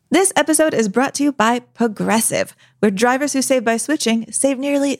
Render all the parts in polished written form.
This episode is brought to you by Progressive, where drivers who save by switching save nearly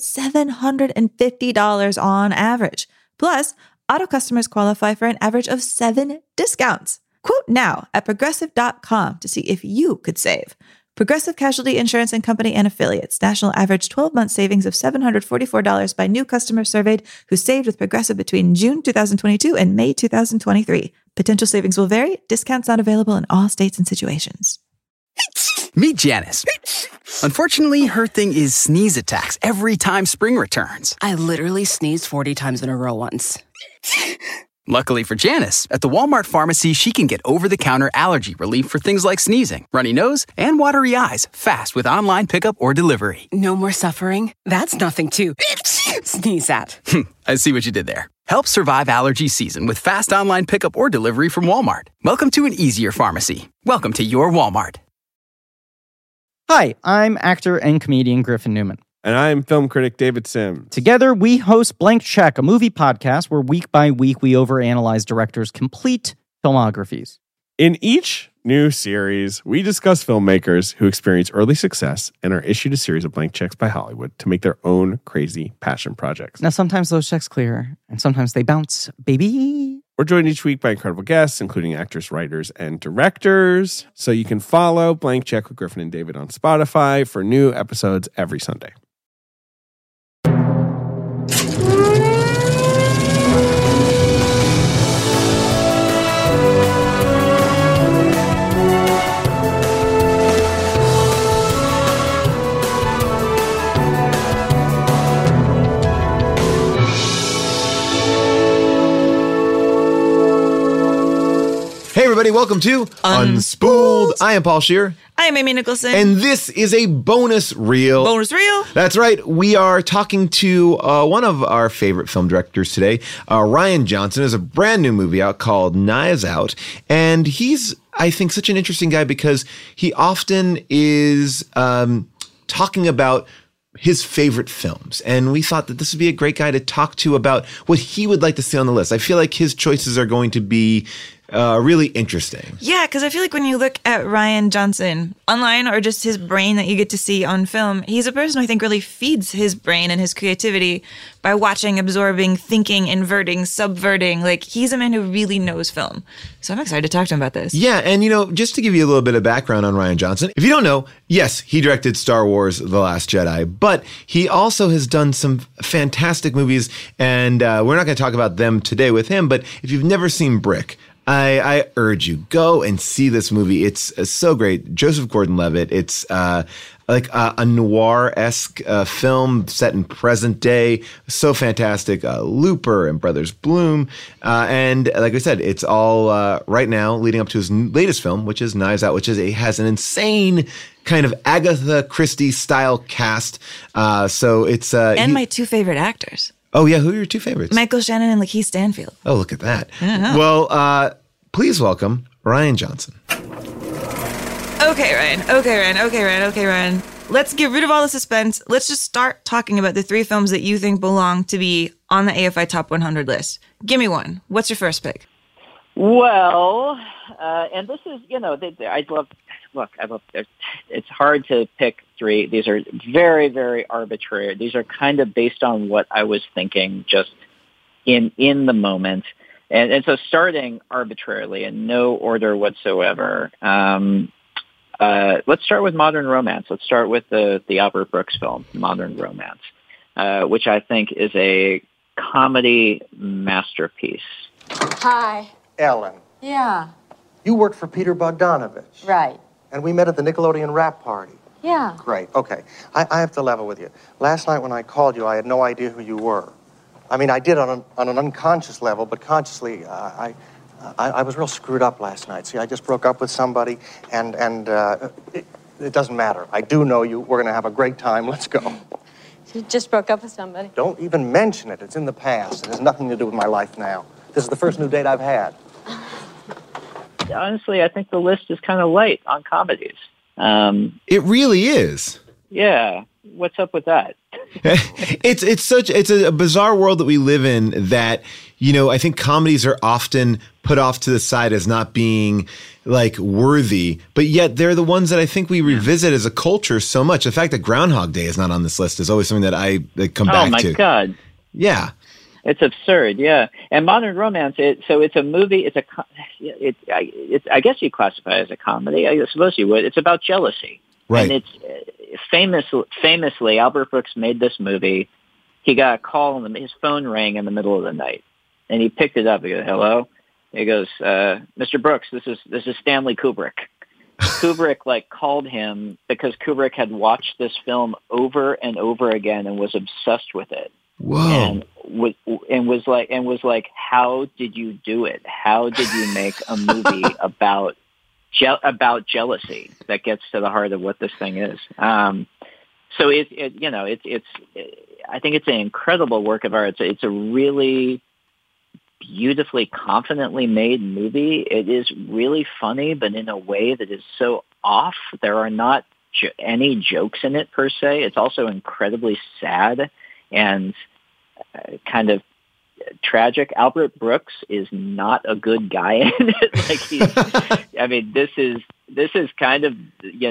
$750 on average. Plus, auto customers qualify for an average of 7 discounts. Quote now at Progressive.com to see if you could save. Progressive Casualty Insurance and Company and Affiliates. National average 12-month savings of $744 by new customers surveyed who saved with Progressive between June 2022 and May 2023. Potential savings will vary. Discounts not available in all states and situations. Meet Janice. Unfortunately, her thing is sneeze attacks every time spring returns. I literally sneezed 40 times in a row once. Luckily for Janice, at the Walmart pharmacy, she can get over-the-counter allergy relief for things like sneezing, runny nose, and watery eyes fast with online pickup or delivery. No more suffering? That's nothing to sneeze at. I see what you did there. Help survive allergy season with fast online pickup or delivery from Walmart. Welcome to an easier pharmacy. Welcome to your Walmart. Hi, I'm actor and comedian Griffin Newman. And I'm film critic David Sims. Together, we host Blank Check, a movie podcast where week by week we overanalyze directors' complete filmographies. In each new series, we discuss filmmakers who experience early success and are issued a series of blank checks by Hollywood to make their own crazy passion projects. Now, sometimes those checks clear, and sometimes they bounce, baby. We're joined each week by incredible guests, including actors, writers, and directors. So you can follow Blank Check with Griffin and David on Spotify for new episodes every Sunday. Hey everybody, welcome to Unspooled. I am Paul Scheer. I am Amy Nicholson. And this is a bonus reel. Bonus reel? That's right. We are talking to one of our favorite film directors today. Rian Johnson has a brand new movie out called Knives Out. And he's, I think, such an interesting guy because he often is talking about his favorite films. And we thought that this would be a great guy to talk to about what he would like to see on the list. I feel like his choices are going to be really interesting. Yeah, because I feel like when you look at Rian Johnson online or just his brain that you get to see on film, he's a person who I think really feeds his brain and his creativity by watching, absorbing, thinking, inverting, subverting. Like, he's a man who really knows film. So I'm excited to talk to him about this. Yeah, and you know, just to give you a little bit of background on Rian Johnson, if you don't know, yes, he directed Star Wars The Last Jedi, but he also has done some fantastic movies, and we're not going to talk about them today with him, but if you've never seen Brick, I urge you, go and see this movie. It's so great. Joseph Gordon-Levitt. It's like a noir-esque film set in present day. So fantastic. Looper and Brothers Bloom. And like I said, it's all right now leading up to his latest film, which is Knives Out, which is has an insane kind of Agatha Christie style cast. So it's and my two favorite actors. Oh, yeah. Who are your two favorites? Michael Shannon and Lakeith Stanfield. Oh, look at that. Well, please welcome Rian Johnson. Okay, Ryan. Let's get rid of all the suspense. Let's just start talking about the three films that you think belong to be on the AFI Top 100 list. Give me one. What's your first pick? Well, and this is, you know, it's hard to pick three. These are very, very arbitrary. These are kind of based on what I was thinking just in the moment. And so starting arbitrarily in no order whatsoever, let's start with Modern Romance. Let's start with the Albert Brooks film, Modern Romance, which I think is a comedy masterpiece. Hi. Ellen. Yeah. You worked for Peter Bogdanovich. Right. And we met at the Nickelodeon rap party. Yeah. Great. Okay. I have to level with you. Last night when I called you, I had no idea who you were. I mean, I did on an unconscious level, but consciously, I was real screwed up last night. See, I just broke up with somebody, and it doesn't matter. I do know you. We're going to have a great time. Let's go. You just broke up with somebody? Don't even mention it. It's in the past. It has nothing to do with my life now. This is the first new date I've had. Honestly, I think the list is kind of light on comedies. It really is. Yeah. what's up with that? It's a bizarre world that we live in that, you know, I think comedies are often put off to the side as not being like worthy, but yet they're the ones that I think we revisit as a culture so much. The fact that Groundhog Day is not on this list is always something that I come back to. Oh my God. Yeah. It's absurd, yeah. And Modern Romance, it's a movie. I guess you classify it as a comedy. I suppose you would. It's about jealousy, right? And it's famously, Albert Brooks made this movie. He got a call, and his phone rang in the middle of the night, and he picked it up. He goes, "Hello." He goes, "Mr. Brooks, this is Stanley Kubrick." Kubrick called him because Kubrick had watched this film over and over again and was obsessed with it. Whoa. And was like, how did you do it? How did you make a movie about jealousy that gets to the heart of what this thing is? So it's I think it's an incredible work of art. It's a really beautifully, confidently made movie. It is really funny, but in a way that is so off. There are not any jokes in it per se. It's also incredibly sad and kind of tragic. Albert Brooks is not a good guy in it. This is kind of,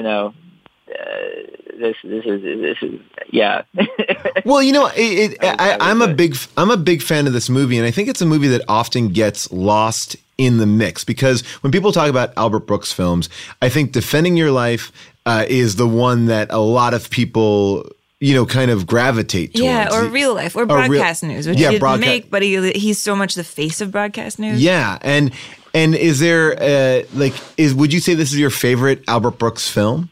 this is yeah. Well, I'm a big fan of this movie, and I think it's a movie that often gets lost in the mix because when people talk about Albert Brooks films, I think Defending Your Life is the one that a lot of people kind of gravitate towards. Yeah, or Real Life, or Broadcast News, which he didn't make, but he's so much the face of Broadcast News. Yeah, and is there would you say this is your favorite Albert Brooks film?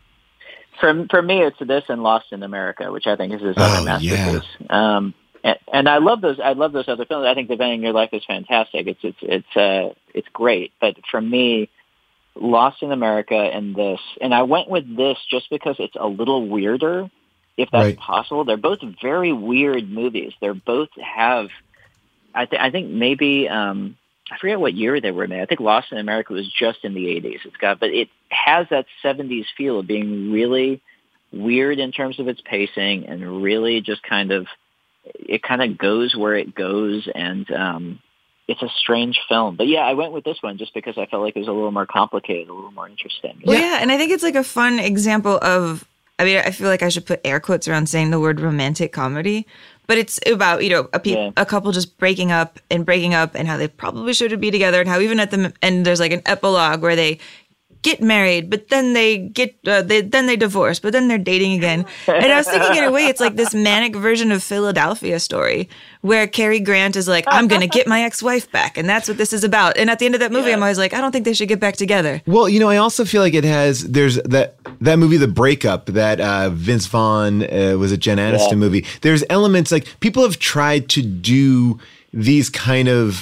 For me, it's this and Lost in America, which I think is his other masterpiece. Yeah. And I love those. I love those other films. I think Defending Your Life is fantastic. It's great. But for me, Lost in America and this, and I went with this just because it's a little weirder, if that's possible. They're both very weird movies. They both have, I think maybe, I forget what year they were made. I think Lost in America was just in the 80s. But it has that 70s feel of being really weird in terms of its pacing and really just it kind of goes where it goes. And it's a strange film. But yeah, I went with this one just because I felt like it was a little more complicated, a little more interesting. Well, yeah, and I think it's a fun example of, I feel like I should put air quotes around saying the word romantic comedy, but it's about, a couple just breaking up and how they probably shouldn't be together, and how even at the end there's an epilogue where they get married, but then they then they divorce, but then they're dating again. And I was thinking, in a way, it's like this manic version of Philadelphia Story, where Cary Grant is like, I'm going to get my ex-wife back, and that's what this is about. And at the end of that movie, I'm always like, I don't think they should get back together. Well, I also feel like there's that movie, The Breakup, that Vince Vaughn was a Jen Aniston movie. There's elements people have tried to do these kind of,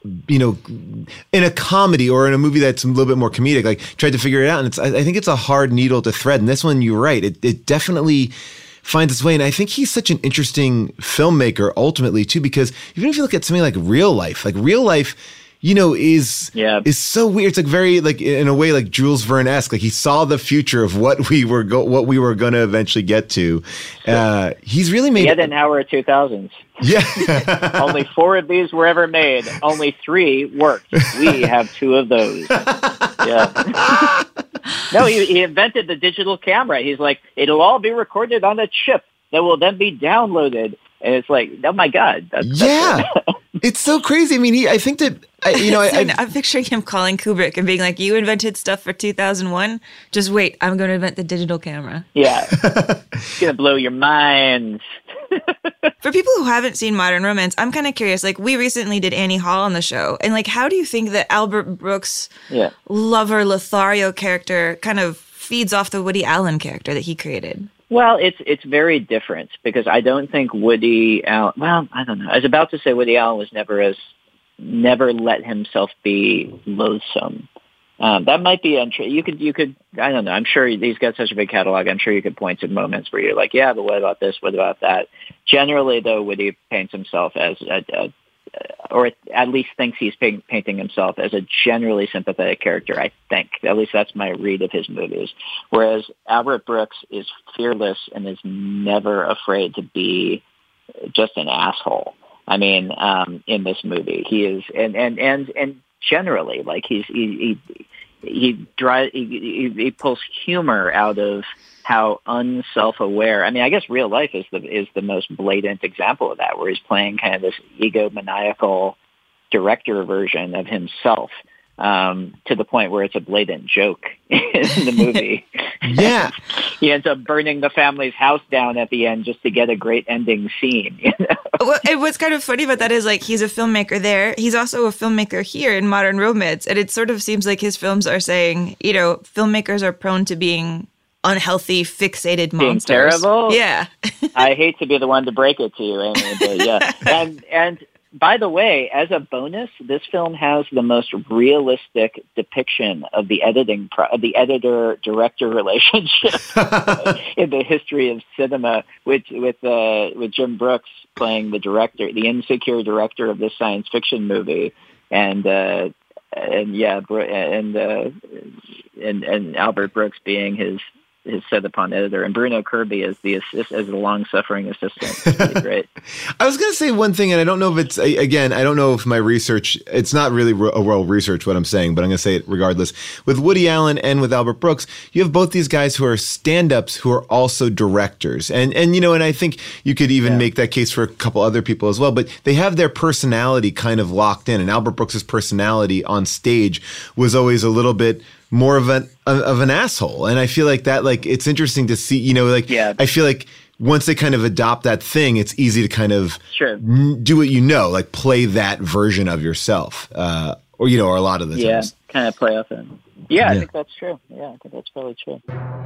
in a comedy or in a movie that's a little bit more comedic, tried to figure it out. And I think it's a hard needle to thread. And this one, you're right. It definitely finds its way. And I think he's such an interesting filmmaker ultimately too, because even if you look at something like Real Life, is so weird. It's very in a way Jules Verne-esque. He saw the future of what we were going to eventually get to. He's really made yet an hour of 2000s. Yeah. Only 4 of these were ever made. Only 3 worked. We have 2 of those. Yeah. No, he invented the digital camera. He's like, it'll all be recorded on a chip that will then be downloaded. And it's like, oh my God. That's it's so crazy. I think that, I'm picturing him calling Kubrick and being like, you invented stuff for 2001? Just wait, I'm going to invent the digital camera. Yeah. It's going to blow your mind. For people who haven't seen Modern Romance, I'm kind of curious. We recently did Annie Hall on the show. And how do you think that Albert Brooks' lover Lothario character kind of feeds off the Woody Allen character that he created? Well, it's very different because I don't think Woody Allen. Well, I don't know. I was about to say Woody Allen was never let himself be loathsome. That might be untrue. You could. I don't know. I'm sure he's got such a big catalog. I'm sure you could point to moments where you're like, yeah, but what about this? What about that? Generally, though, Woody paints himself as or at least thinks he's painting himself as a generally sympathetic character, I think. At least that's my read of his movies. Whereas Albert Brooks is fearless and is never afraid to be just an asshole. I mean, in this movie, he is, and generally, like he pulls humor out of how unself-aware. I mean, I guess Real Life is the most blatant example of that, where he's playing kind of this egomaniacal director version of himself, to the point where it's a blatant joke in the movie. Yeah. He ends up burning the family's house down at the end just to get a great ending scene. You know? Well, and what's kind of funny about that is, like, he's a filmmaker there. He's also a filmmaker here in Modern Romance. And it sort of seems like his films are saying, you know, filmmakers are prone to being unhealthy, fixated monsters. Being terrible? Yeah. I hate to be the one to break it to you, Amy, but yeah. And by the way, as a bonus, this film has the most realistic depiction of the editor-director relationship in the history of cinema, with Jim Brooks playing the director, the insecure director of this science fiction movie, and Albert Brooks being his set-upon editor, and Bruno Kirby as the long-suffering assistant. Really great. I was going to say one thing, and I don't know if it's, again, I don't know if my research, it's not really a well research what I'm saying, but I'm going to say it regardless. With Woody Allen and with Albert Brooks, you have both these guys who are stand-ups who are also directors. And you know, and I think you could even make that case for a couple other people as well, but they have their personality kind of locked in. And Albert Brooks's personality on stage was always a little bit more of an asshole. And I feel like that, like, it's interesting to see, you know, like, I feel like once they kind of adopt that thing, it's easy to kind of do what you know, like play that version of yourself, or, you know, or a lot of the times. Yeah, kind of play off it. Yeah, I think that's true. Yeah, I think that's probably true.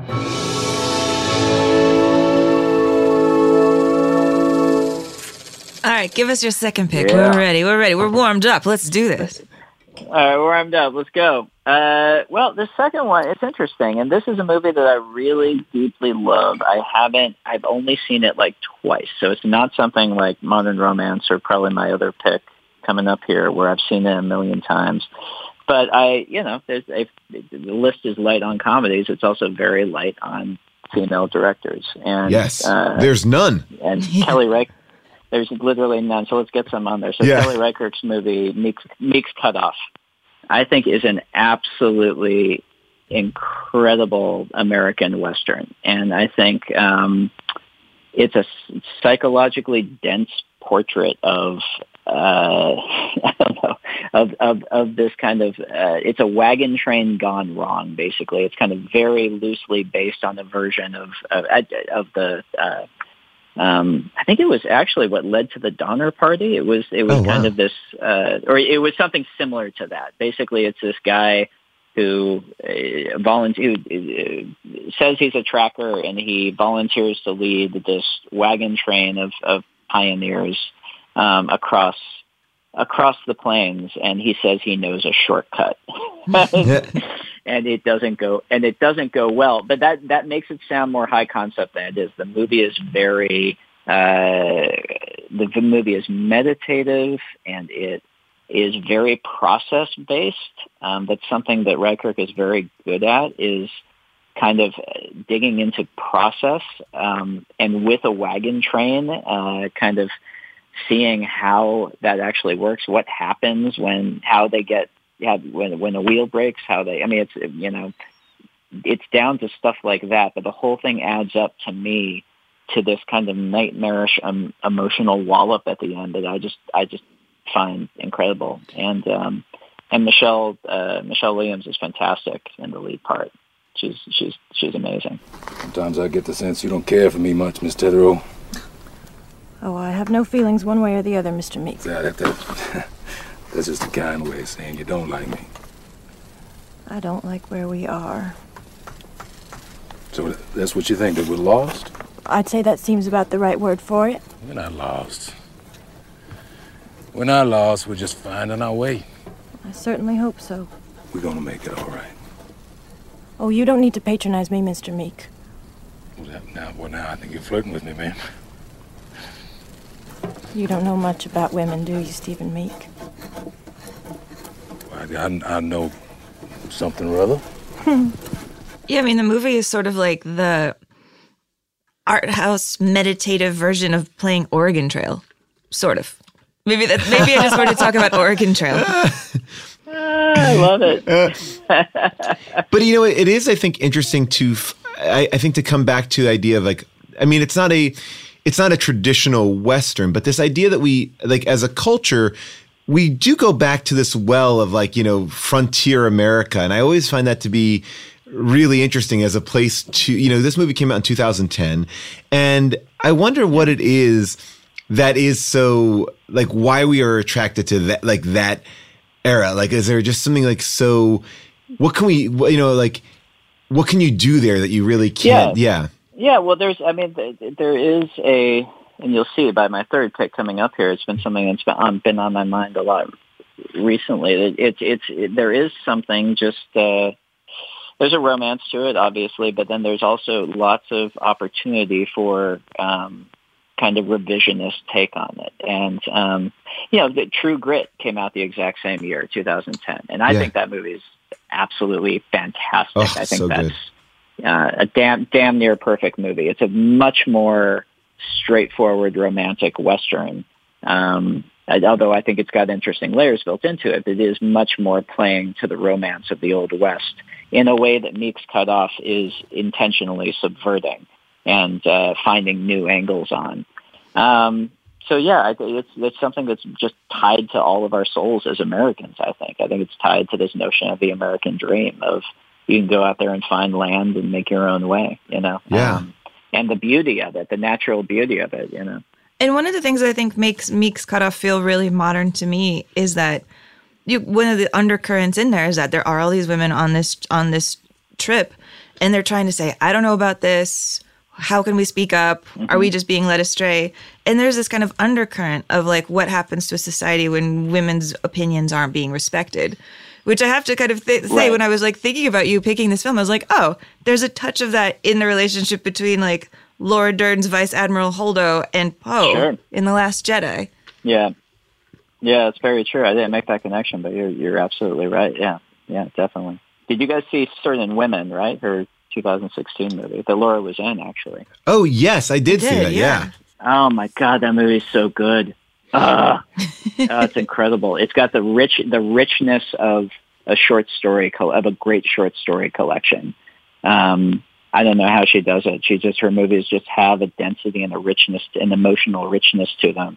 All right, give us your second pick. Yeah. We're ready. We're warmed up. Let's do this. All right, warmed up. Let's go. Well, the second one, it's interesting, and this is a movie that I really deeply love. I've only seen it like twice, so it's not something like Modern Romance or probably my other pick coming up here where I've seen it a million times. But the list is light on comedies. It's also very light on female directors. And yes, there's none. And Kelly Reichardt. There's literally none, so let's get some on there. So Kelly Reichardt's movie, Meek's Cutoff, I think is an absolutely incredible American Western. And I think it's a psychologically dense portrait of, I don't know, of this kind of, it's a wagon train gone wrong, basically. It's kind of very loosely based on a version of the... I think it was actually what led to the Donner Party. It was kind of this, or it was something similar to that. Basically, it's this guy who says he's a tracker, and he volunteers to lead this wagon train of pioneers across the plains, and he says he knows a shortcut. And it doesn't go well, but that makes it sound more high concept than it is. The movie is very the movie is meditative, and it is very process based. That's something that Reichert is very good at, is kind of digging into process, and with a wagon train, kind of seeing how that actually works, what happens when a wheel breaks, it's down to stuff like that, but the whole thing adds up to me to this kind of nightmarish emotional wallop at the end that I just find incredible. And Michelle Williams is fantastic in the lead part. She's amazing. Sometimes I get the sense you don't care for me much, Miss Tetherow. Oh, I have no feelings one way or the other, Mr. Meek. That's just a kind way of saying you don't like me. I don't like where we are. So that's what you think, that we're lost? I'd say that seems about the right word for it. We're not lost. We're not lost, we're just finding our way. I certainly hope so. We're gonna make it all right. Oh, you don't need to patronize me, Mr. Meek. Now I think you're flirting with me, man. You don't know much about women, do you, Stephen Meek? I know something rather. Yeah, I mean, the movie is sort of like the art house meditative version of playing Oregon Trail, sort of. Maybe I just wanted to talk about Oregon Trail. I love it. But you know, it is, I think, interesting to, I think, to come back to the idea of like, I mean, it's not a traditional Western, but this idea that we, like, as a culture, we do go back to this well of, like, you know, frontier America. And I always find that to be really interesting as a place to, you know, this movie came out in 2010. And I wonder what it is that is so, like, why we are attracted to that, like, that era. Like, is there just something like, so what can we, you know, like, what can you do there that you really can't? Yeah. Yeah, well, there is a, and you'll see by my third pick coming up here, it's been something that's been on my mind a lot recently. There is something just, there's a romance to it, obviously, but then there's also lots of opportunity for kind of revisionist take on it. And, you know, the True Grit came out the exact same year, 2010, and I think that movie is absolutely fantastic. Oh, I think so that's good. A damn near perfect movie. It's a much more straightforward romantic Western. Although I think it's got interesting layers built into it, it is much more playing to the romance of the Old West in a way that Meek's Cutoff is intentionally subverting and finding new angles on. So yeah, I think it's something that's just tied to all of our souls as Americans. I think it's tied to this notion of the American dream of you can go out there and find land and make your own way, you know. Yeah. And the beauty of it, the natural beauty of it, you know. And one of the things I think makes Meek's Cutoff feel really modern to me is that one of the undercurrents in there is that there are all these women on this trip, and they're trying to say, I don't know about this. How can we speak up? Mm-hmm. Are we just being led astray? And there's this kind of undercurrent of like what happens to a society when women's opinions aren't being respected, which I have to kind of say when I was like thinking about you picking this film, I was like, oh, there's a touch of that in the relationship between like Laura Dern's Vice Admiral Holdo and Poe in The Last Jedi. Yeah. Yeah, it's very true. I didn't make that connection, but you're absolutely right. Yeah. Yeah, definitely. Did you guys see Certain Women, right? Her 2016 movie that Laura was in, actually. Oh, yes, I did see that. Yeah. Oh my God, that movie is so good. It's incredible. It's got the richness of a short story, of a great short story collection. I don't know how she does it. Her movies just have a density and a richness, an emotional richness to them.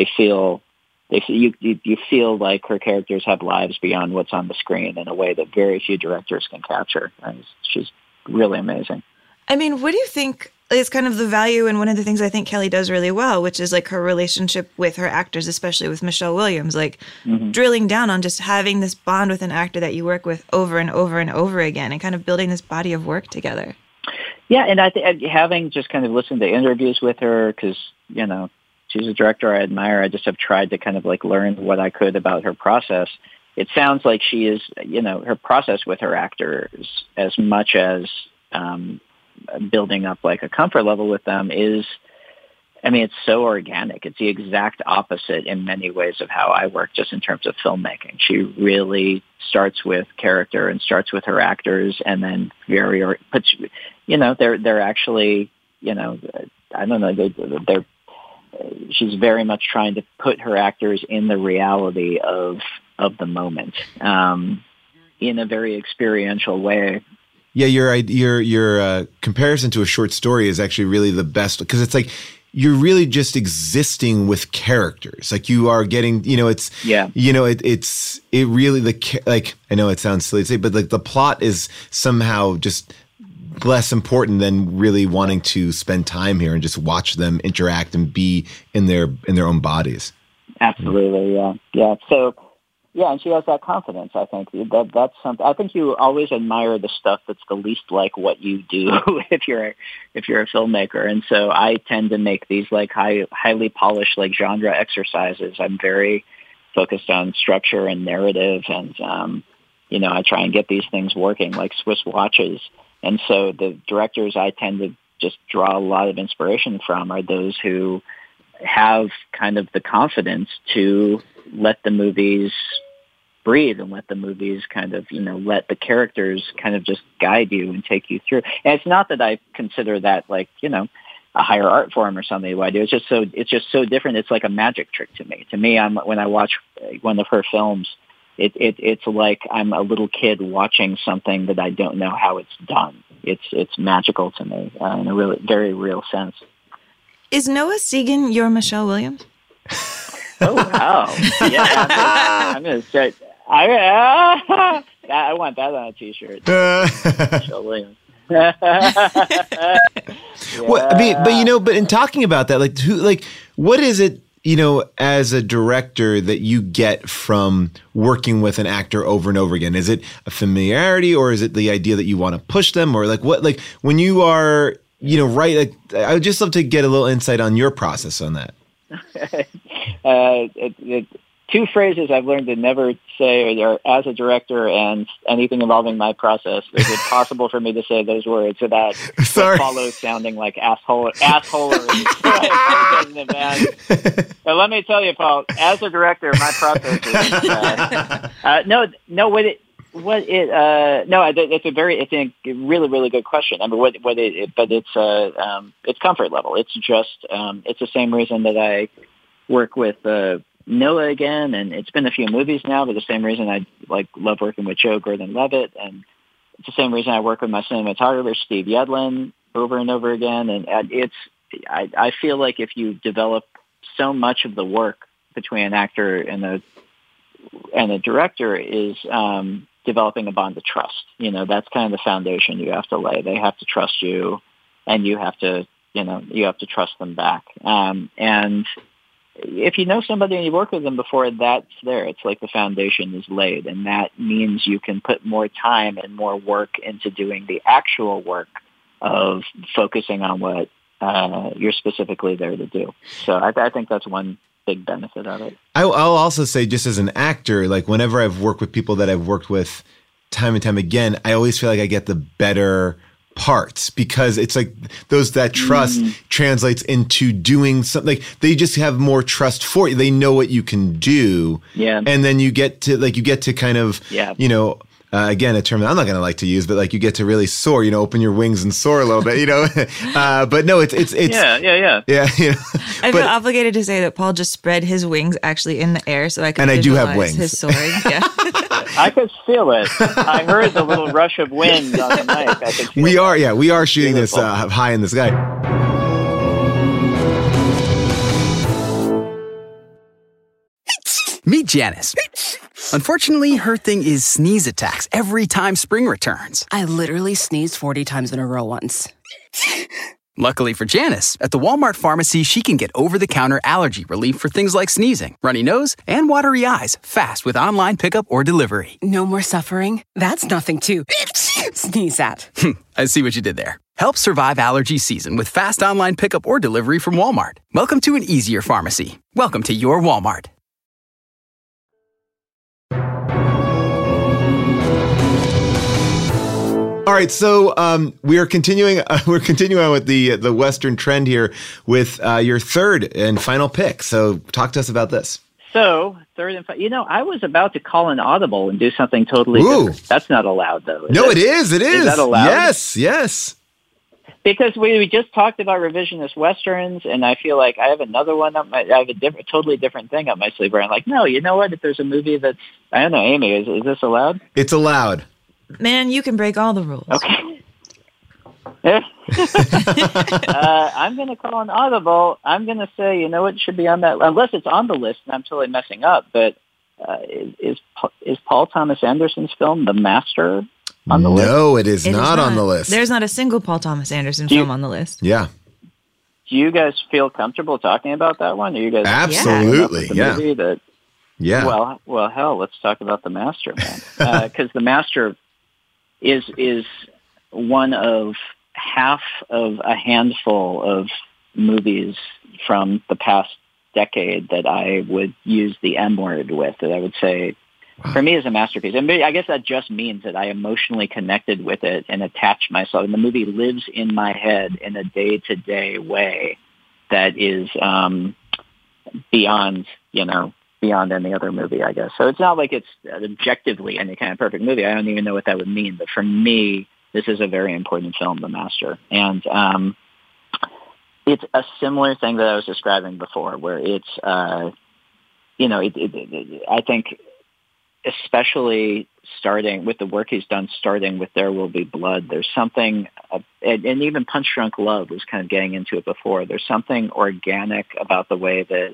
You feel like her characters have lives beyond what's on the screen in a way that very few directors can capture. And she's really amazing. I mean, what do you think is kind of the value, and one of the things I think Kelly does really well, which is like her relationship with her actors, especially with Michelle Williams, like drilling down on just having this bond with an actor that you work with over and over and over again and kind of building this body of work together. Yeah, and I think having just kind of listened to interviews with her, because, you know, she's a director I admire. I just have tried to kind of like learn what I could about her process. It sounds like she is, you know, her process with her actors, as much as building up like a comfort level with them, is, I mean, it's so organic. It's the exact opposite in many ways of how I work, just in terms of filmmaking. She really starts with character and starts with her actors, and then puts, you know, they're actually, you know, I don't know, she's very much trying to put her actors in the reality of the moment, in a very experiential way. Yeah, your comparison to a short story is actually really the best, because it's like you're really just existing with characters. Like you are getting, you know, it's, you know, it really, like, I know it sounds silly to say, but like the plot is somehow just less important than really wanting to spend time here and just watch them interact and be in their own bodies. Absolutely. Yeah. So, yeah, and she has that confidence. I think that's something. I think you always admire the stuff that's the least like what you do if you're a filmmaker. And so I tend to make these like highly polished like genre exercises. I'm very focused on structure and narrative, and you know, I try and get these things working like Swiss watches. And so the directors I tend to just draw a lot of inspiration from are those who have kind of the confidence to let the movies breathe and let the movies kind of, let the characters kind of just guide you and take you through. And it's not that I consider that like, a higher art form or something. What I do, it's just so different. It's like a magic trick to me. To me, when I watch one of her films, it's like I'm a little kid watching something that I don't know how it's done. It's magical to me in a really very real sense. Is Noah Segan your Michelle Williams? Oh wow! Yeah, I'm gonna start. I want that on a T-shirt. Michelle Williams. Yeah. Well, I mean, but in talking about that, what is it, as a director that you get from working with an actor over and over again? Is it a familiarity, or is it the idea that you want to push them, or when you are, right? I would just love to get a little insight on your process on that. Two phrases I've learned to never say are as a director and anything involving my process. Is it possible for me to say those words without follow sounding like assholery? But let me tell you, Paul, as a director, my process is it's a really, really good question. I mean, it's comfort level. It's just, it's the same reason that I work with, Noah again, and it's been a few movies now, but the same reason I love working with Joe Gordon-Levitt, and it's the same reason I work with my cinematographer Steve Yedlin over and over again. And I feel like if you develop so much of the work between an actor and a director is developing a bond of trust. That's kind of the foundation you have to lay. They have to trust you, and you have to trust them back. And if you know somebody and you work with them before, that's there. It's like the foundation is laid, and that means you can put more time and more work into doing the actual work of focusing on what you're specifically there to do. So I think that's one big benefit of it. I'll also say, just as an actor, whenever I've worked with people that I've worked with time and time again, I always feel like I get the better parts, because it's like that trust translates into doing something. They just have more trust for you. They know what you can do. Yeah. And then you get to kind of, again, a term that I'm not going to like to use, but you get to really soar, open your wings and soar a little bit, but no, it's yeah. I feel obligated to say that Paul just spread his wings actually in the air, so I could I do have wings. His soaring. Yeah. I could feel it. I heard the little rush of wind on the mic. We are shooting Beautiful. This high in the sky. Meet Janice. Unfortunately, her thing is sneeze attacks every time spring returns. I literally sneezed 40 times in a row once. Luckily for Janice, at the Walmart pharmacy, she can get over-the-counter allergy relief for things like sneezing, runny nose, and watery eyes fast with online pickup or delivery. No more suffering? That's nothing to sneeze at. I see what you did there. Help survive allergy season with fast online pickup or delivery from Walmart. Welcome to an easier pharmacy. Welcome to your Walmart. All right, so we're continuing on with the Western trend here with your third and final pick. So talk to us about this. So third and final, I was about to call an audible and do something totally different. That's not allowed, though. It is. It is. Is that allowed? Yes. Because we just talked about revisionist Westerns, and I feel like I have another one up I have a totally different thing up my sleeve where I'm like, no, you know what? If there's a movie that's, I don't know, Amy, is this allowed? It's allowed. Man, you can break all the rules. Okay. I'm going to call an audible. I'm going to say, you know what should be on that, unless it's on the list and I'm totally messing up, but is Paul Thomas Anderson's film The Master on the list? No, it is not on the list. There's not a single Paul Thomas Anderson film on the list. Yeah. Do you guys feel comfortable talking about that one? Are you guys absolutely? Yeah. Yeah. Well, hell, let's talk about The Master, man. Because The Master is one of half of a handful of movies from the past decade that I would use the M word with, that I would say for me is a masterpiece. And I guess that just means that I emotionally connected with it and attached myself. And the movie lives in my head in a day-to-day way that is beyond any other movie, I guess. So it's not like it's objectively any kind of perfect movie. I don't even know what that would mean. But for me, this is a very important film, The Master. And it's a similar thing that I was describing before, where it's, I think, especially starting with the work he's done, starting with There Will Be Blood, there's something, and even Punch Drunk Love was kind of getting into it before. There's something organic about the way that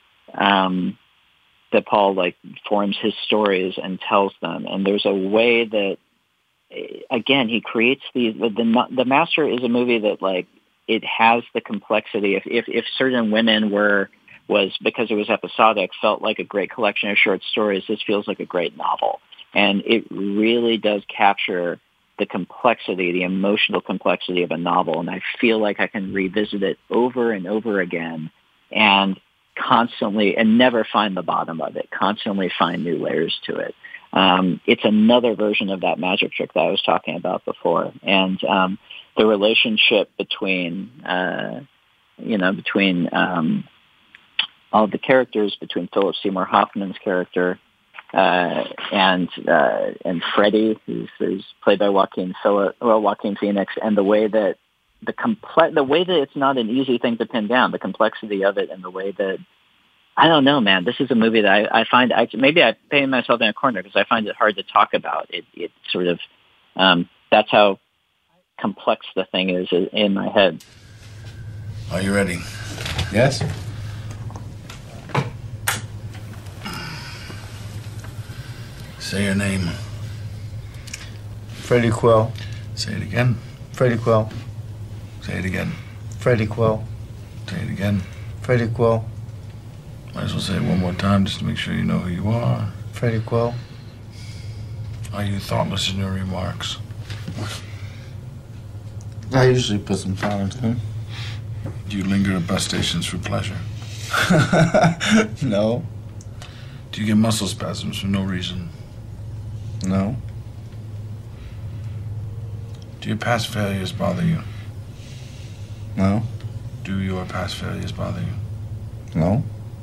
that Paul forms his stories and tells them, and there's a way that, again, he creates these. The Master is a movie that it has the complexity. If certain women was because it was episodic, felt like a great collection of short stories, this feels like a great novel, and it really does capture the complexity, the emotional complexity of a novel. And I feel like I can revisit it over and over again, and constantly, and never find the bottom of it, constantly find new layers to it. It's another version of that magic trick that I was talking about before. And the relationship between all of the characters, between Philip Seymour Hoffman's character and Freddie, who's played by Joaquin Phoenix, and the way that the way that it's not an easy thing to pin down, the complexity of it, and the way that, I don't know, man, this is a movie that I find, maybe I paint myself in a corner because I find it hard to talk about. It sort of, that's how complex the thing is in my head. Are you ready? Yes? Say your name. Freddie Quill. Say it again. Freddie Quill. Say it again. Freddie Quill. Say it again. Freddie Quill. Might as well say it one more time just to make sure you know who you are. Freddie Quill. Are you thoughtless in your remarks? I usually put some thought into them. Do you linger at bus stations for pleasure? No. Do you get muscle spasms for no reason? No. Do your past failures bother you? No. Do your past failures bother you? No.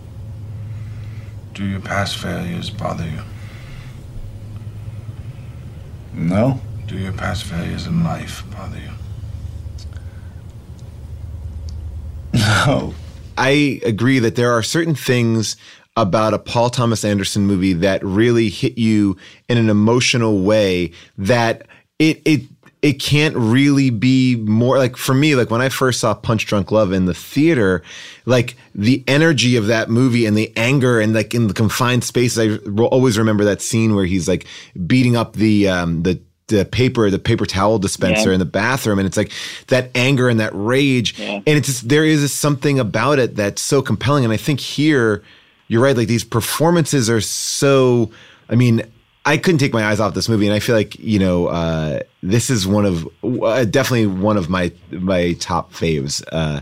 Do your past failures bother you? No. Do your past failures in life bother you? No. I agree that there are certain things about a Paul Thomas Anderson movie that really hit you in an emotional way that it can't really be more, like, for me, like when I first saw Punch Drunk Love in the theater, like the energy of that movie and the anger and like in the confined spaces, I always remember that scene where he's like beating up the paper towel dispenser in the bathroom, and it's like that anger and that rage, and it's just, there is something about it that's so compelling. And I think here, you're right, like these performances are so, I mean, I couldn't take my eyes off this movie, and I feel like, this is one of definitely one of my top faves.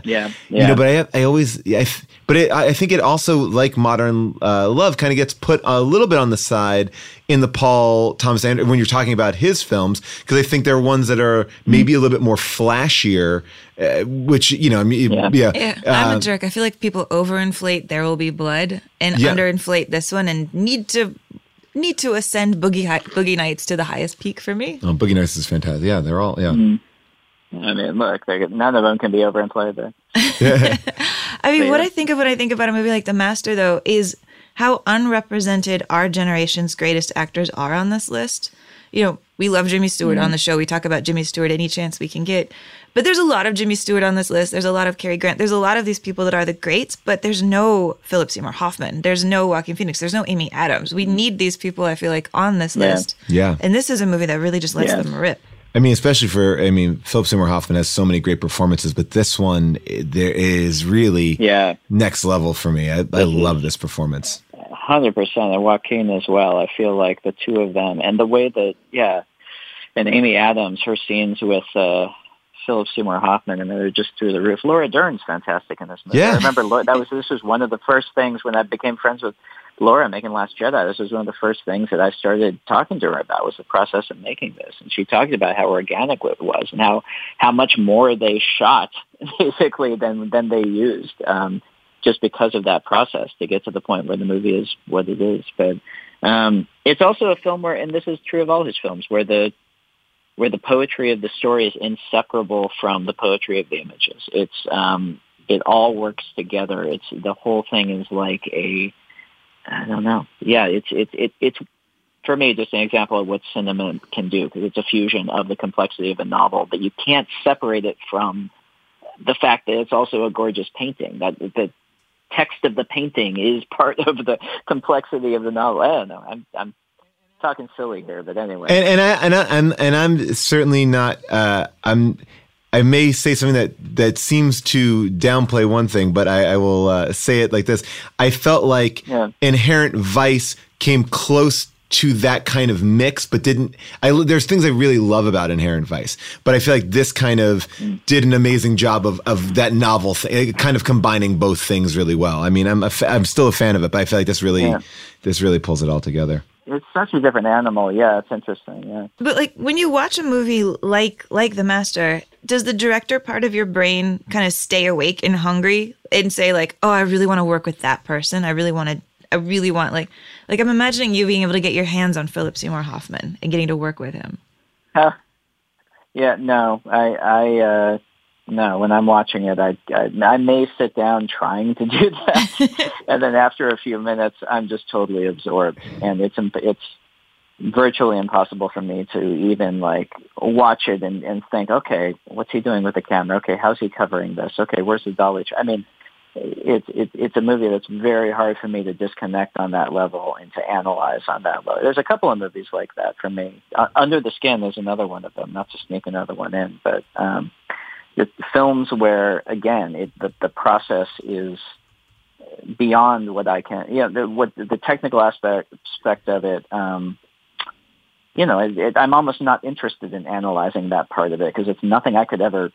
But I think it also, like Modern Love, kind of gets put a little bit on the side in the Paul Thomas Anderson when you're talking about his films, because I think there are ones that are maybe a little bit more flashier, which I'm a jerk. I feel like people overinflate There Will Be Blood and underinflate this one, and need to ascend Boogie Nights to the highest peak for me. Oh, Boogie Nights is fantastic. Yeah, they're all, I mean, look, none of them can be overinflated there. I mean, what I think of when I think about a movie like The Master, though, is how unrepresented our generation's greatest actors are on this list. We love Jimmy Stewart on the show. We talk about Jimmy Stewart any chance we can get. But there's a lot of Jimmy Stewart on this list. There's a lot of Cary Grant. There's a lot of these people that are the greats, but there's no Philip Seymour Hoffman. There's no Joaquin Phoenix. There's no Amy Adams. We need these people, I feel like, on this list. Yeah. And this is a movie that really just lets them rip. I mean, especially Philip Seymour Hoffman has so many great performances, but this one, there is really next level for me. I love this performance. 100%, and Joaquin as well. I feel like the two of them, and the way that, and Amy Adams, her scenes with Philip Seymour Hoffman, and they're just through the roof. Laura Dern's fantastic in this movie. I remember this was one of the first things when I became friends with Laura making Last Jedi. This was one of the first things that I started talking to her about, was the process of making this. And she talked about how organic it was, and how much more they shot basically than they used. just because of that process to get to the point where the movie is what it is. But it's also a film where, and this is true of all his films, where the poetry of the story is inseparable from the poetry of the images. It's it all works together. It's the whole thing is like I don't know. Yeah, it's for me just an example of what cinema can do, because it's a fusion of the complexity of a novel, but you can't separate it from the fact that it's also a gorgeous painting. That the text of the painting is part of the complexity of the novel. I don't know. I'm talking silly here, but anyway. And I'm certainly not. I may say something that seems to downplay one thing, but I will say it like this. I felt like Inherent Vice came close to that kind of mix, but didn't. There's things I really love about Inherent Vice, but I feel like this kind of did an amazing job of that novel thing, kind of combining both things really well. I mean, I'm still a fan of it, but I feel like this really pulls it all together. It's such a different animal. Yeah, it's interesting. Yeah. But like when you watch a movie like The Master, does the director part of your brain kind of stay awake and hungry and say like, oh, I really want to work with that person. I really want like I'm imagining you being able to get your hands on Philip Seymour Hoffman and getting to work with him. Yeah, no, no, when I'm watching it, I may sit down trying to do that, and then after a few minutes, I'm just totally absorbed, and it's virtually impossible for me to even like watch it and think, okay, what's he doing with the camera? Okay, how's he covering this? Okay, where's the dolly? I mean, it's a movie that's very hard for me to disconnect on that level and to analyze on that level. There's a couple of movies like that for me. Under the Skin is another one of them. Not to sneak another one in, but. The films where, again, the process is beyond what I can, the technical aspect of it, I'm almost not interested in analyzing that part of it because it's nothing I could ever,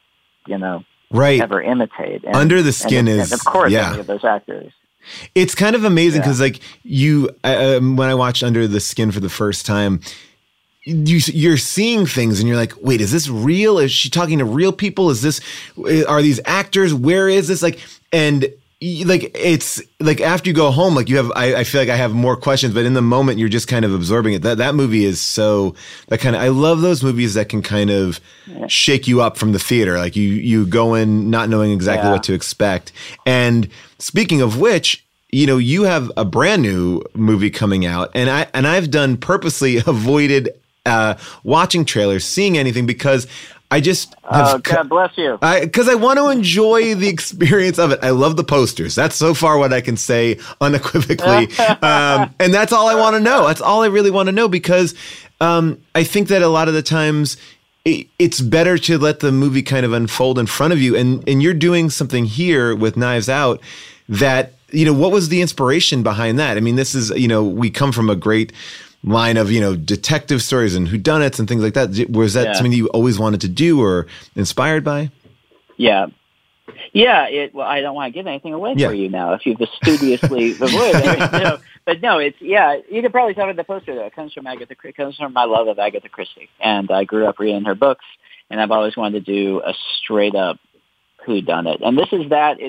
ever imitate. And, Under the Skin is, of course, any of those actors. It's kind of amazing because, like, when I watched Under the Skin for the first time, you're seeing things and you're like, wait, is this real? Is she talking to real people? Are these actors? Where is this? Like, and like, it's like after you go home, like I feel like I have more questions, but in the moment you're just kind of absorbing it. That movie is I love those movies that can kind of shake you up from the theater. Like you go in not knowing exactly what to expect. And speaking of which, you have a brand new movie coming out, and I've done purposely avoided watching trailers, seeing anything, because I just God bless you. Because I want to enjoy the experience of it. I love the posters. That's so far what I can say unequivocally, and that's all I want to know. That's all I really want to know, because I think that a lot of the times it's better to let the movie kind of unfold in front of you, and you're doing something here with Knives Out that. What was the inspiration behind that? I mean, this is, we come from a great line of, detective stories and whodunits and things like that. Was that something that you always wanted to do or inspired by? Yeah. Yeah. Well, I don't want to give anything away for you now if you've studiously avoided it. But no, you can probably tell by the poster though. It comes from my love of Agatha Christie. And I grew up reading her books, and I've always wanted to do a straight up whodunit. And this is that.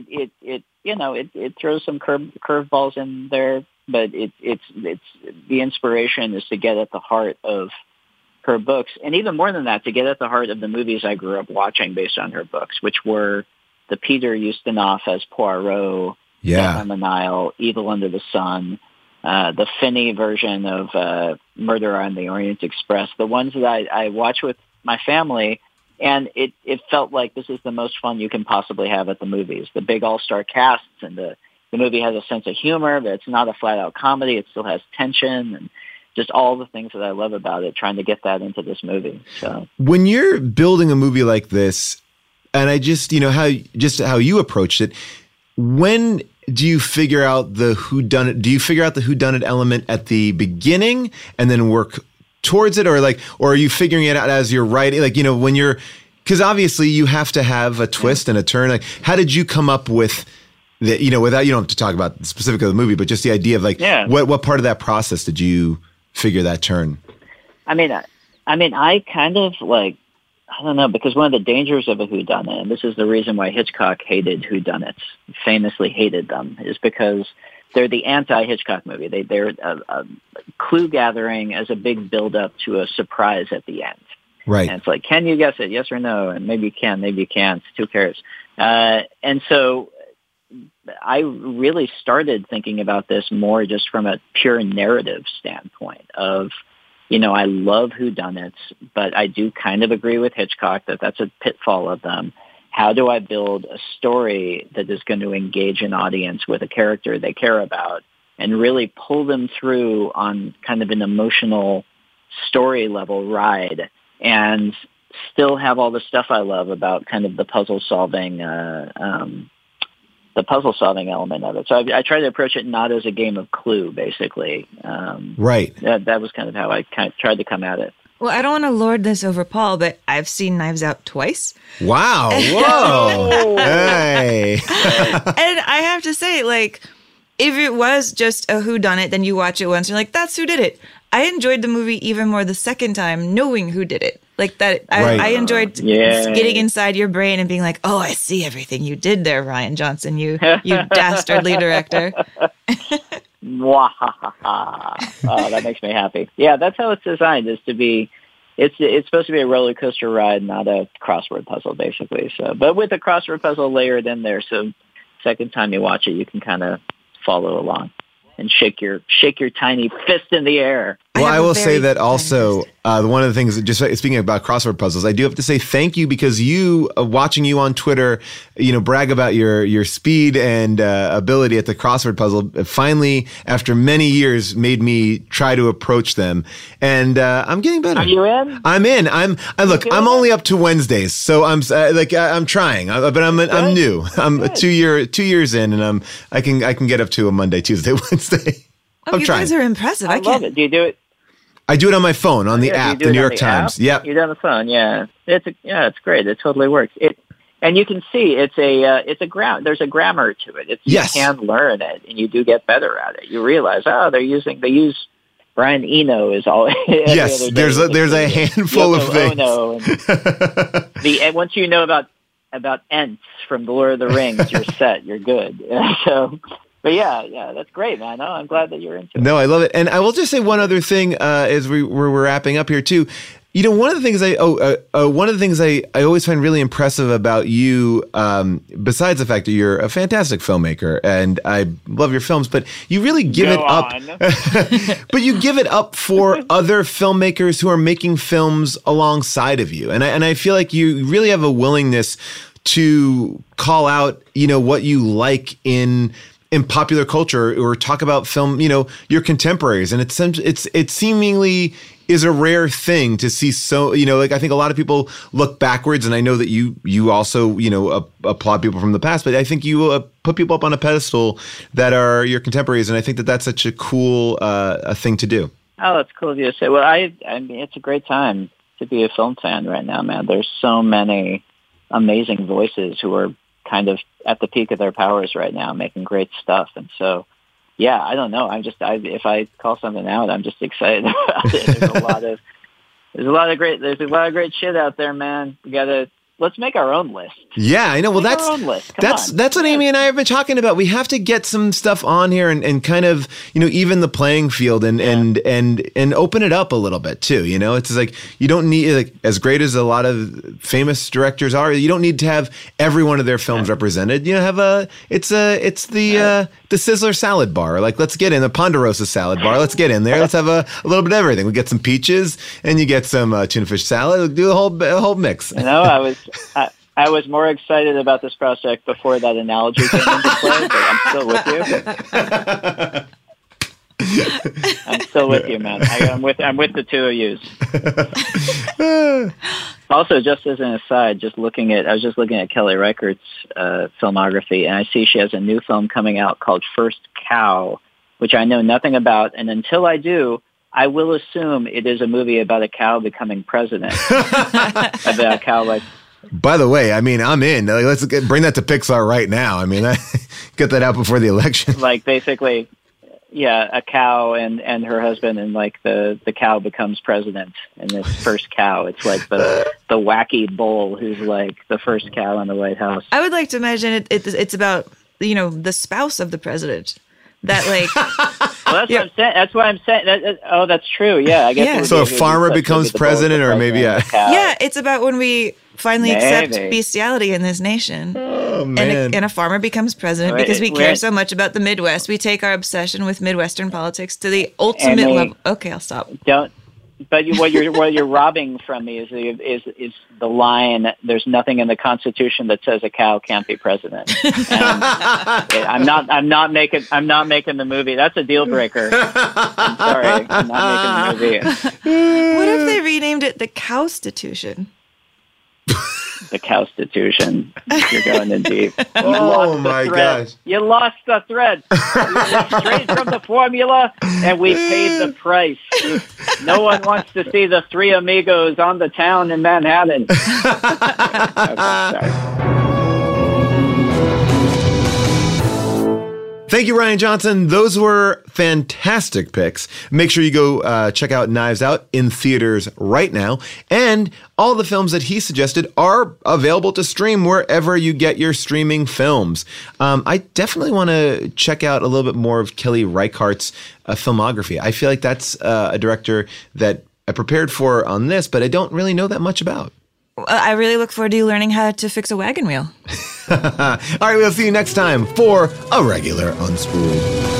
It throws some curveballs in there, but it's the inspiration is to get at the heart of her books, and even more than that, to get at the heart of the movies I grew up watching based on her books, which were the Peter Ustinov as Poirot, Death on the Nile, Evil Under the Sun, the Finney version of Murder on the Orient Express, the ones that I watch with my family. And it felt like this is the most fun you can possibly have at the movies. The big all-star casts, and the movie has a sense of humor, but it's not a flat-out comedy. It still has tension and just all the things that I love about it, trying to get that into this movie. So when you're building a movie like this, and I just, how you approached it, when do you figure out the whodunit? Do you figure out the whodunit element at the beginning and then work towards it, or are you figuring it out as you're writing? When you're, because obviously you have to have a twist and a turn. Like, how did you come up with that? Without, you don't have to talk about the specific of the movie, but just the idea of what part of that process did you figure that turn? I mean, I kind of I don't know, because one of the dangers of a whodunit, and this is the reason why Hitchcock hated whodunits, famously hated them, is because they're the anti-Hitchcock movie. They're a clue gathering as a big build-up to a surprise at the end. Right. And it's like, can you guess it? Yes or no? And maybe you can, maybe you can't. Who cares? And so I really started thinking about this more just from a pure narrative standpoint of, I love whodunits, but I do kind of agree with Hitchcock that that's a pitfall of them. How do I build a story that is going to engage an audience with a character they care about and really pull them through on kind of an emotional story level ride and still have all the stuff I love about kind of the puzzle solving element of it. So I try to approach it not as a game of Clue, basically. Right. That was kind of how I tried to come at it. Well, I don't want to lord this over Paul, but I've seen Knives Out twice. Wow. Whoa. Hey. And I have to say, like, if it was just a whodunit, then you watch it once, and you're like, that's who did it. I enjoyed the movie even more the second time, knowing who did it. Like that, I enjoyed getting inside your brain and being like, oh, I see everything you did there, Rian Johnson, you dastardly director. That makes me happy. Yeah, that's how it's designed, is to be, it's supposed to be a roller coaster ride, not a crossword puzzle, basically. So, but with a crossword puzzle layered in there, so second time you watch it, you can kind of follow along and shake your tiny fist in the air. Well, I will say that also, one of the things, just speaking about crossword puzzles, I do have to say thank you, because watching you on Twitter, brag about your speed and ability at the crossword puzzle, finally, after many years, made me try to approach them. And I'm getting better. Are you in? I'm in. I'm only up to Wednesdays, so I'm trying, but I'm new. I'm 2 years in, and I can get up to a Monday, Tuesday, Wednesday. Oh, you guys are impressive. I love it. Do you do it? I do it on my phone, on the app, the New York Times. Yep. You do it on the phone, yeah. It's great. It totally works. And you can see it's a there's a grammar to it. You can learn it, and you do get better at it. You realize, they use Brian Eno is all. Yes, there's a handful of things. And once you know about Ents from The Lord of the Rings, you're set. You're good. So. But yeah, that's great, man. No, I'm glad that you're into it. No, I love it. And I will just say one other thing as we're wrapping up here too. One of the things I always find really impressive about you, besides the fact that you're a fantastic filmmaker and I love your films, but you really give it up. But you give it up for other filmmakers who are making films alongside of you, and I feel like you really have a willingness to call out, what you like in popular culture, or talk about film, your contemporaries. And it seemingly is a rare thing to see. So, I think a lot of people look backwards, and I know that you also, applaud people from the past, but I think you put people up on a pedestal that are your contemporaries. And I think that that's such a cool a thing to do. Oh, that's cool of you to say. Well, I mean, it's a great time to be a film fan right now, man. There's so many amazing voices who are kind of at the peak of their powers right now, making great stuff. And so, yeah, I don't know. If I call something out, I'm just excited about it. There's a lot of great shit out there, man. Let's make our own list. Yeah, I know. Well, that's what Amy and I have been talking about. We have to get some stuff on here and kind of, even the playing field and open it up a little bit too. It's just like, you don't need, like, as great as a lot of famous directors are, you don't need to have every one of their films represented. It's the Sizzler salad bar. Like, let's get in the Ponderosa salad bar. Let's get in there. Let's have a little bit of everything. We get some peaches and you get some tuna fish salad. Do a whole mix. I was more excited about this project before that analogy came into play, but I'm still with you. I'm still with you, man. I'm with the two of yous. Also, just as an aside, I was just looking at Kelly Reichardt's filmography, and I see she has a new film coming out called First Cow, which I know nothing about, and until I do, I will assume it is a movie about a cow becoming president. About a cow like. By the way, I mean, I'm in. Let's bring that to Pixar right now. I mean, get that out before the election. Like, basically, a cow and her husband, and like the cow becomes president, and this first cow, it's like the wacky bull who's like the first cow in the White House. I would like to imagine it's about, the spouse of the president. That like, well, that's what I'm saying. That's what I'm saying. Oh, that's true. Yeah, I guess. Yeah. So a farmer becomes president, or maybe yeah, it's about when we finally accept bestiality in this nation. Oh man! And a farmer becomes president because we care so much about the Midwest. We take our obsession with Midwestern politics to the ultimate level. Okay, I'll stop. But what you're robbing from me is the line. There's nothing in the Constitution that says a cow can't be president. I'm not making the movie. That's a deal breaker. I'm sorry, I'm not making the movie. What if they renamed it the Cowstitution? The Cowstitution. You're going in deep. Oh my gosh! You lost the thread. You went straight from the formula, and we paid the price. No one wants to see the three amigos on the town in Manhattan. Thank you, Rian Johnson. Those were fantastic picks. Make sure you go check out Knives Out in theaters right now. And all the films that he suggested are available to stream wherever you get your streaming films. I definitely want to check out a little bit more of Kelly Reichardt's filmography. I feel like that's a director that I prepared for on this, but I don't really know that much about. I really look forward to you learning how to fix a wagon wheel. All right, we'll see you next time for A Regular Unspooled.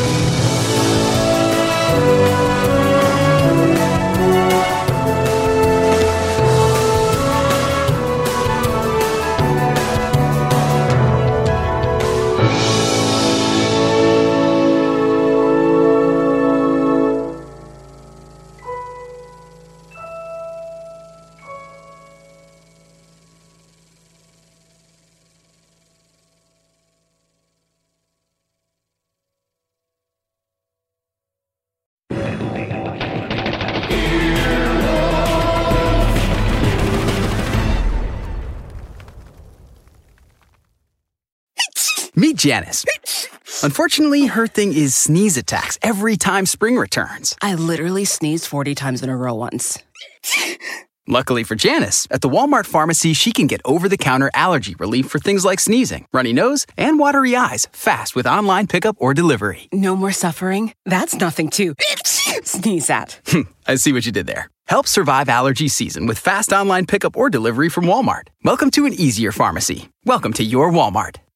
Meet Janice. Unfortunately, her thing is sneeze attacks every time spring returns. I literally sneezed 40 times in a row once. Luckily for Janice, at the Walmart pharmacy, she can get over-the-counter allergy relief for things like sneezing, runny nose, and watery eyes fast with online pickup or delivery. No more suffering? That's nothing to sneeze at. I see what you did there. Help survive allergy season with fast online pickup or delivery from Walmart. Welcome to an easier pharmacy. Welcome to your Walmart.